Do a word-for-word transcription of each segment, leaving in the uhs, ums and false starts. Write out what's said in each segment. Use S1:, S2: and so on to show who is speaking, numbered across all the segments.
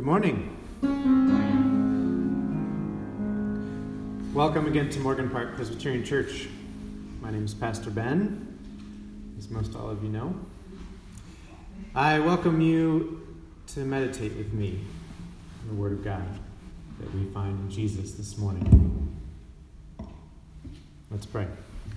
S1: Good morning. Welcome again to Morgan Park Presbyterian Church. My name is Pastor Ben, as most all of you know. I welcome you to meditate with me on the Word of God that we find in Jesus this morning. Let's pray.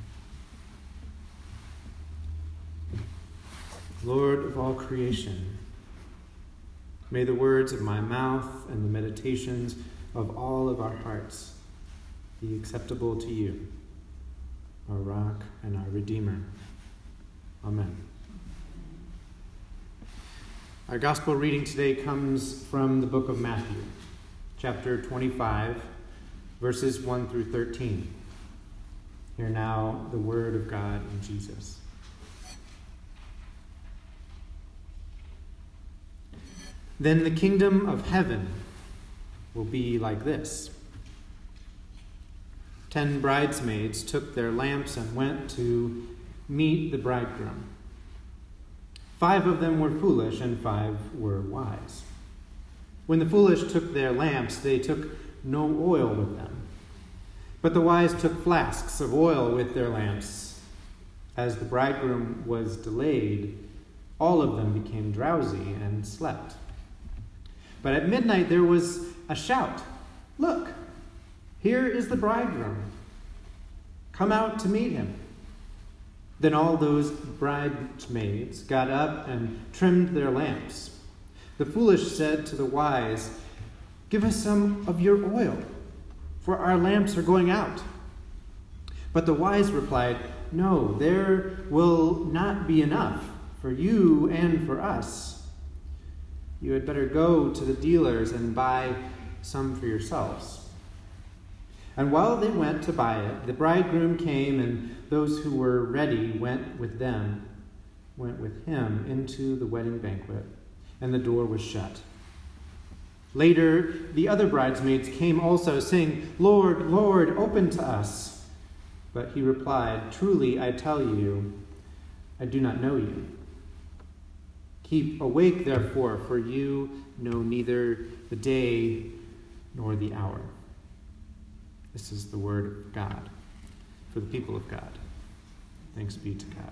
S1: Lord of all creation, may the words of my mouth and the meditations of all of our hearts be acceptable to you, our rock and our Redeemer. Amen. Our gospel reading today comes from the book of Matthew, chapter twenty-five, verses one through thirteen. Hear now the word of God in Jesus. Then the kingdom of heaven will be like this. Ten bridesmaids took their lamps and went to meet the bridegroom. Five of them were foolish and five were wise. When the foolish took their lamps, they took no oil with them. But the wise took flasks of oil with their lamps. As the bridegroom was delayed, all of them became drowsy and slept. But at midnight there was a shout, "Look, here is the bridegroom. Come out to meet him." Then all those bridesmaids got up and trimmed their lamps. The foolish said to the wise, "Give us some of your oil, for our lamps are going out." But the wise replied, "No, there will not be enough for you and for us. You had better go to the dealers and buy some for yourselves." And while they went to buy it, the bridegroom came, and those who were ready went with them, went with him into the wedding banquet, and the door was shut. Later, the other bridesmaids came also, saying, "Lord, Lord, open to us." But he replied, "Truly, I tell you, I do not know you. Keep awake, therefore, for you know neither the day nor the hour." This is the word of God for the people of God. Thanks be to God.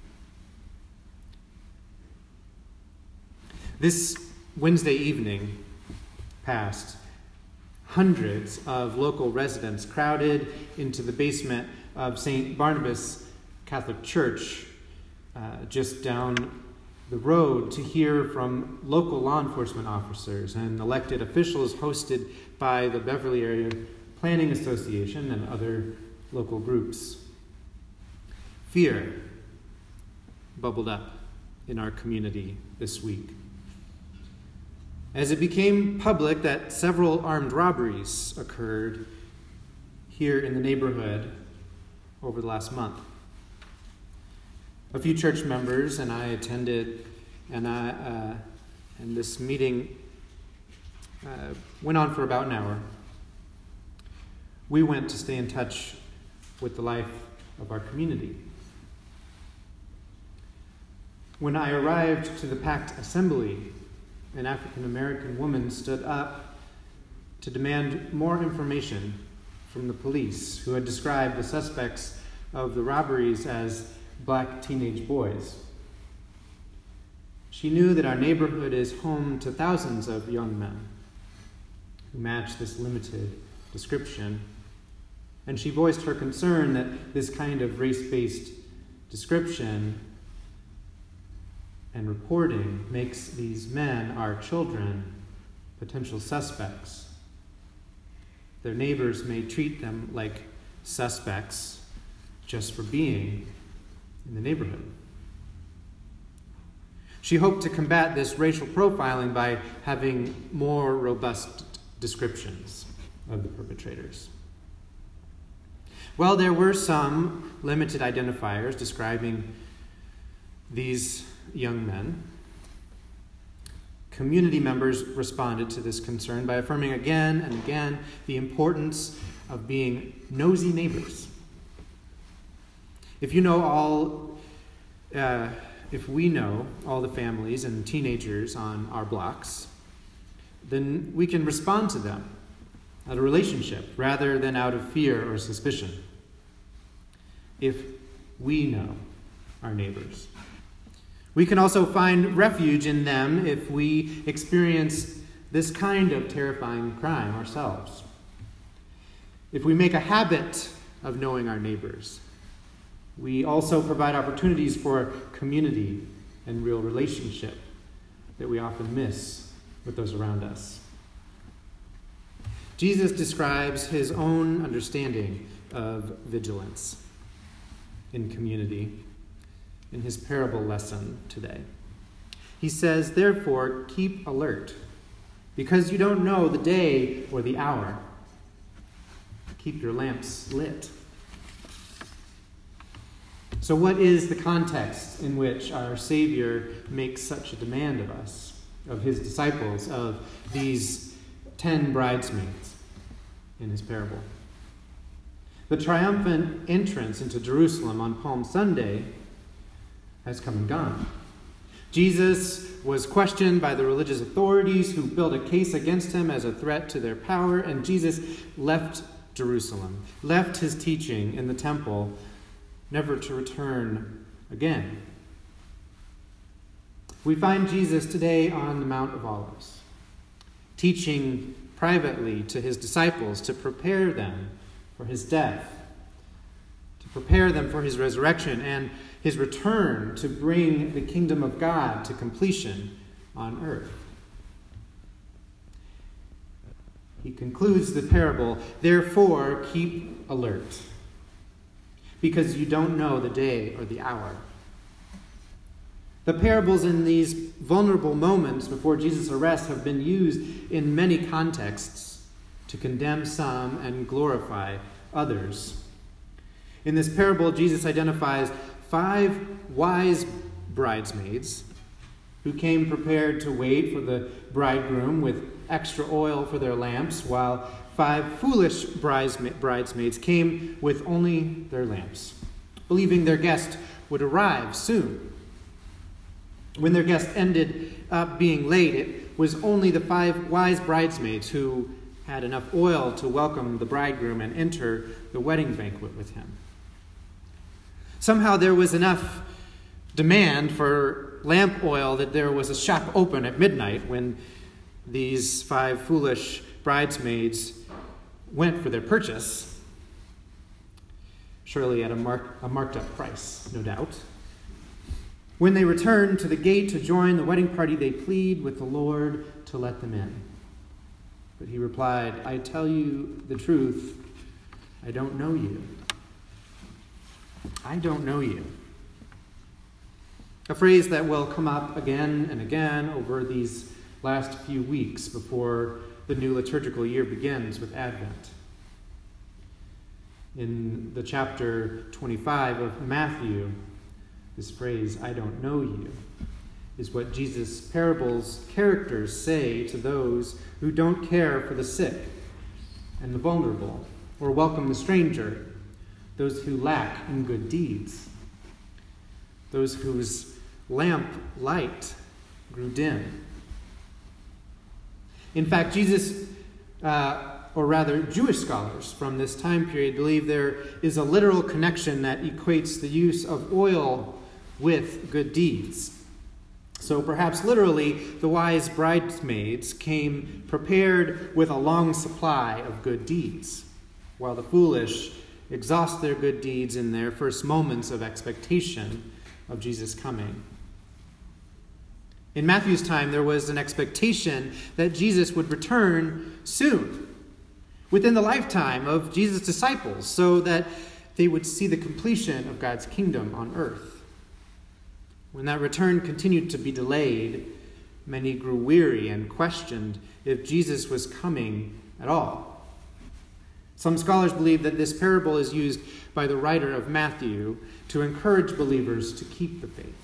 S1: This Wednesday evening past, hundreds of local residents crowded into the basement of Saint Barnabas Catholic Church uh, just down the road to hear from local law enforcement officers and elected officials hosted by the Beverly Area Planning Association and other local groups. Fear bubbled up in our community this week as it became public that several armed robberies occurred here in the neighborhood over the last month. A few church members and I attended, and I, uh, and this meeting uh, went on for about an hour. We went to stay in touch with the life of our community. When I arrived to the packed assembly, an African-American woman stood up to demand more information from the police, who had described the suspects of the robberies as black teenage boys. She knew that our neighborhood is home to thousands of young men who match this limited description, and she voiced her concern that this kind of race-based description and reporting makes these men, our children, potential suspects. Their neighbors may treat them like suspects just for being in the neighborhood. She hoped to combat this racial profiling by having more robust descriptions of the perpetrators. Well, there were some limited identifiers describing these young men. Community members responded to this concern by affirming again and again the importance of being nosy neighbors. If you know all, uh, if we know all the families and teenagers on our blocks, then we can respond to them out of relationship rather than out of fear or suspicion. If we know our neighbors. We can also find refuge in them if we experience this kind of terrifying crime ourselves. If we make a habit of knowing our neighbors, we also provide opportunities for community and real relationship that we often miss with those around us. Jesus describes his own understanding of vigilance in community in his parable lesson today. He says, "Therefore, keep alert, because you don't know the day or the hour. Keep your lamps lit." So what is the context in which our Savior makes such a demand of us, of his disciples, of these ten bridesmaids in his parable? The triumphant entrance into Jerusalem on Palm Sunday has come and gone. Jesus was questioned by the religious authorities who built a case against him as a threat to their power, and Jesus left Jerusalem, left his teaching in the temple, never to return again. We find Jesus today on the Mount of Olives, teaching privately to his disciples to prepare them for his death, to prepare them for his resurrection and his return to bring the kingdom of God to completion on earth. He concludes the parable, "Therefore, keep alert, because you don't know the day or the hour." The parables in these vulnerable moments before Jesus' arrest have been used in many contexts to condemn some and glorify others. In this parable, Jesus identifies five wise bridesmaids who came prepared to wait for the bridegroom with extra oil for their lamps, while five foolish bridesmaids came with only their lamps, believing their guest would arrive soon. When their guest ended up being late, it was only the five wise bridesmaids who had enough oil to welcome the bridegroom and enter the wedding banquet with him. Somehow there was enough demand for lamp oil that there was a shop open at midnight when these five foolish bridesmaids went for their purchase, surely at a, mark, a marked up price, no doubt. When they returned to the gate to join the wedding party, they plead with the Lord to let them in. But he replied, "I tell you the truth, I don't know you. I don't know you." A phrase that will come up again and again over these last few weeks before the new liturgical year begins with Advent. In the chapter twenty-five of Matthew, this phrase, "I don't know you," is what Jesus' parables characters say to those who don't care for the sick and the vulnerable, or welcome the stranger, those who lack in good deeds, those whose lamp light grew dim. In fact, Jesus, uh, or rather Jewish scholars from this time period, believe there is a literal connection that equates the use of oil with good deeds. So perhaps literally, the wise bridesmaids came prepared with a long supply of good deeds, while the foolish exhaust their good deeds in their first moments of expectation of Jesus' coming. In Matthew's time, there was an expectation that Jesus would return soon, within the lifetime of Jesus' disciples, so that they would see the completion of God's kingdom on earth. When that return continued to be delayed, many grew weary and questioned if Jesus was coming at all. Some scholars believe that this parable is used by the writer of Matthew to encourage believers to keep the faith.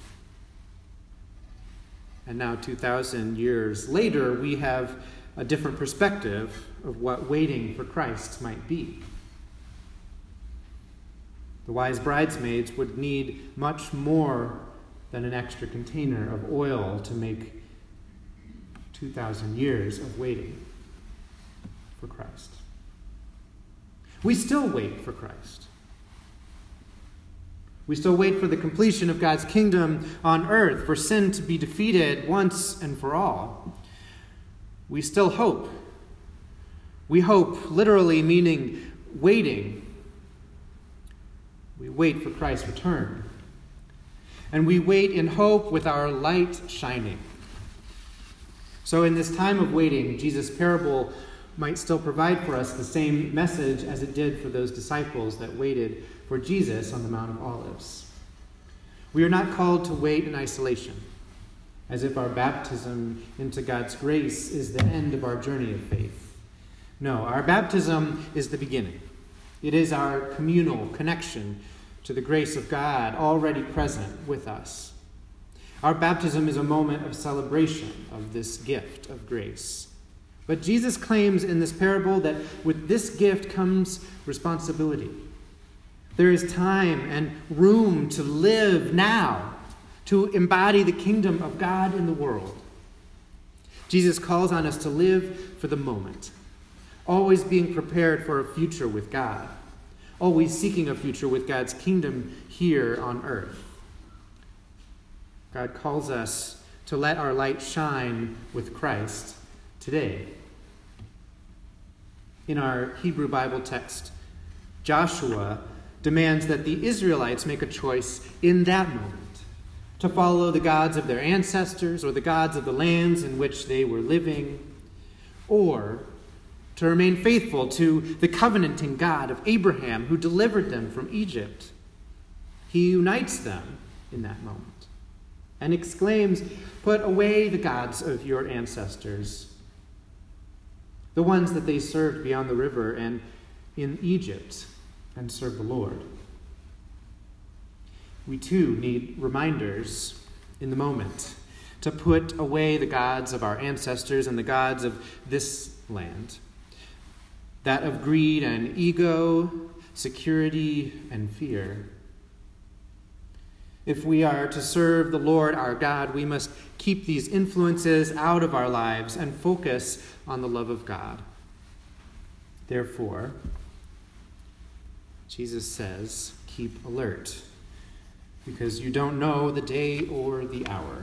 S1: And now, two thousand years later, we have a different perspective of what waiting for Christ might be. The wise bridesmaids would need much more than an extra container of oil to make two thousand years of waiting for Christ. We still wait for Christ. We still wait for the completion of God's kingdom on earth, for sin to be defeated once and for all. We still hope. We hope, literally meaning waiting. We wait for Christ's return. And we wait in hope with our light shining. So in this time of waiting, Jesus' parable might still provide for us the same message as it did for those disciples that waited for Jesus on the Mount of Olives. We are not called to wait in isolation, as if our baptism into God's grace is the end of our journey of faith. No, our baptism is the beginning. It is our communal connection to the grace of God already present with us. Our baptism is a moment of celebration of this gift of grace. But Jesus claims in this parable that with this gift comes responsibility. There is time and room to live now, to embody the kingdom of God in the world. Jesus calls on us to live for the moment, always being prepared for a future with God, always seeking a future with God's kingdom here on earth. God calls us to let our light shine with Christ today. In our Hebrew Bible text, Joshua demands that the Israelites make a choice in that moment to follow the gods of their ancestors or the gods of the lands in which they were living, or to remain faithful to the covenanting God of Abraham who delivered them from Egypt. He unites them in that moment and exclaims, "Put away the gods of your ancestors, the ones that they served beyond the river and in Egypt, and serve the Lord." We too need reminders in the moment to put away the gods of our ancestors and the gods of this land, that of greed and ego, security and fear. If we are to serve the Lord our God, we must keep these influences out of our lives and focus on the love of God. Therefore, Jesus says, keep alert, because you don't know the day or the hour.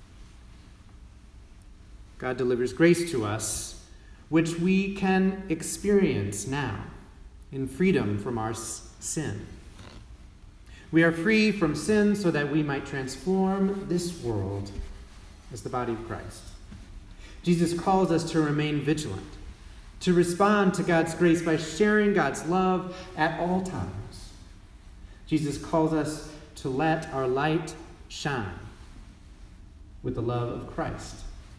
S1: God delivers grace to us, which we can experience now in freedom from our sin. We are free from sin so that we might transform this world as the body of Christ. Jesus calls us to remain vigilant, to respond to God's grace by sharing God's love at all times. Jesus calls us to let our light shine with the love of Christ.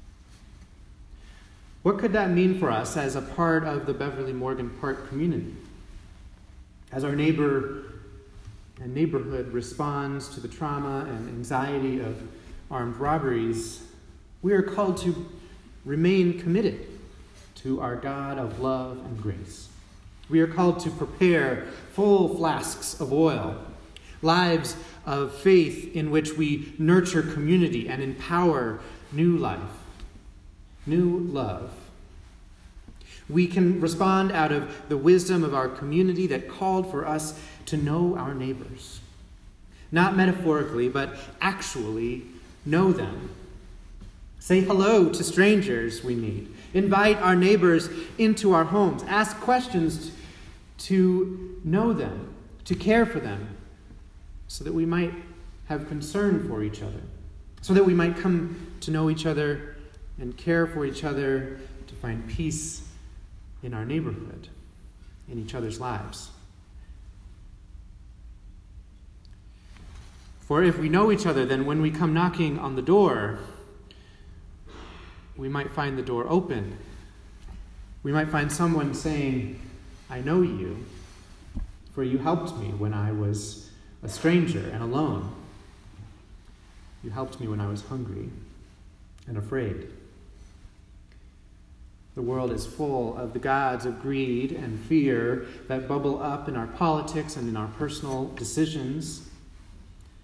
S1: What could that mean for us as a part of the Beverly Morgan Park community? As our neighbor and neighborhood responds to the trauma and anxiety of armed robberies, we are called to remain committed to our God of love and grace. We are called to prepare full flasks of oil, lives of faith in which we nurture community and empower new life, new love. We can respond out of the wisdom of our community that called for us to know our neighbors. Not metaphorically, but actually know them. Say hello to strangers we meet. Invite our neighbors into our homes. Ask questions to know them, to care for them, so that we might have concern for each other, so that we might come to know each other and care for each other, to find peace in our neighborhood, in each other's lives. For if we know each other, then when we come knocking on the door, we might find the door open. We might find someone saying, "I know you, for you helped me when I was a stranger and alone. You helped me when I was hungry and afraid." The world is full of the gods of greed and fear that bubble up in our politics and in our personal decisions.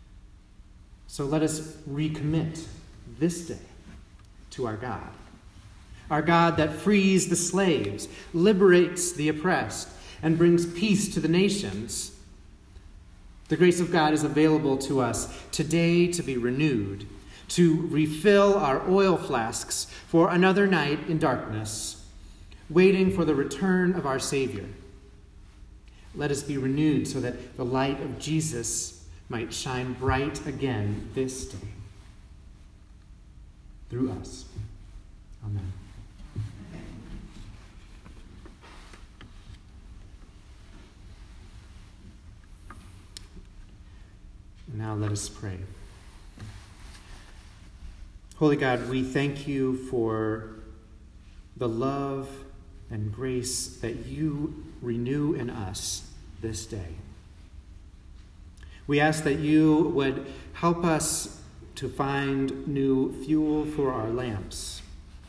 S1: So let us recommit this day to our God, our God that frees the slaves, liberates the oppressed, and brings peace to the nations. The grace of God is available to us today to be renewed, to refill our oil flasks for another night in darkness, waiting for the return of our Savior. Let us be renewed so that the light of Jesus might shine bright again this day through us. Amen. Now let us pray. Holy God, we thank you for the love and grace that you renew in us this day. We ask that you would help us to find new fuel for our lamps.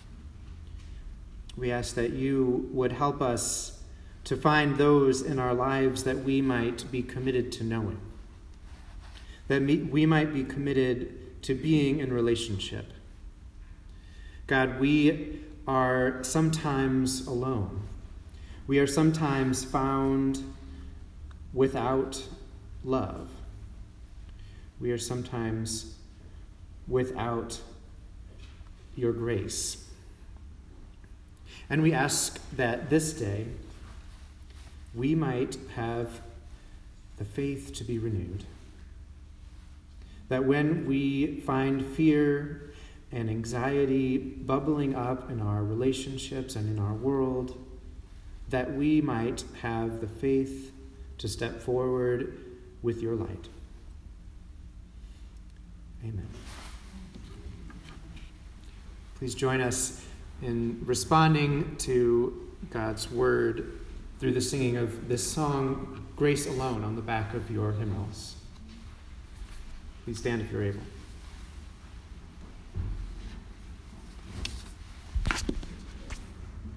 S1: We ask that you would help us to find those in our lives that we might be committed to knowing, that we might be committed to being in relationship. God, we are sometimes alone. We are sometimes found without love. We are sometimes without your grace. And we ask that this day we might have the faith to be renewed. That when we find fear and anxiety bubbling up in our relationships and in our world, that we might have the faith to step forward with your light. Amen. Please join us in responding to God's word through the singing of this song, Grace Alone, on the back of your hymnals. Please stand if you're able.